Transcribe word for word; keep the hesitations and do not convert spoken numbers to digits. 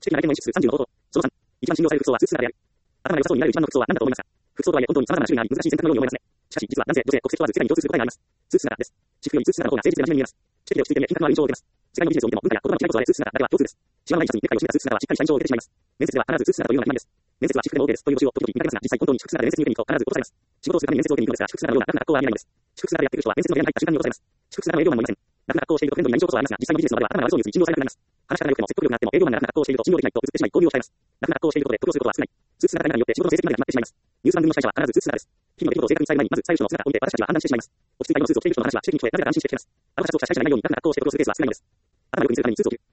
知的な内見の演出さんじゅうの冒頭。そのさん、一番信用される服装はスーツ姿である。頭が良さそうになる一番の服装は何だと思いますか？服装とはいえ本当に様々な種類があり難しい選択のように思えますね。しかし実は男性、女性、国籍問わず世界に共通する答えがあります。スーツ姿です。私服よりスーツ姿の方が誠実で真面目に見えます。知的で落ち着いて見え品格のある印象を受けます。世界のビジネスを見ても文化や言葉の違いこそあれスーツ姿だけは共通です。シワのないシャツにネクタイを締めたスーツ姿はしっかりした印象を受けてしまいます。面接では必ずスーツ姿というのが決まりです。面接は私服でも OK ですという募集を時々見かけますが、実際本当に私服姿で面接に受けに行くと必ず落とされます。仕事をするために面接を受けに行くのですが、私服姿のような楽な格好はありえないのです。私服姿でやってくる人は面接の部屋に入った瞬間に落とされます。私服姿の営業マンもいません。楽な格好をしているとフレンドリーな印象こそありますが、実際のビジネスの場では頭が悪そうに映り信用されなくなります。話し方が良くても説得力があっても営業マンが楽な格好をしていると信用できないと映ってしまい交流を控えます。楽な格好をしていることで得をすることは少ない。スーツ姿が中によって仕事の成績まで決まってしまいます。ニュース番組の司会者は必ずスーツ姿です。日々の出来事を正確に伝える前にまず最後の姿を見て私たちは判断してしまいます。落ち着いた色のスーツを着ている人の話は指摘に聞こえ、なぜか安心して聞けます。あなたが所属した会社じゃないように楽な格好をして行動するケースは少ないのです。頭が良く見せるためにスーツを着る。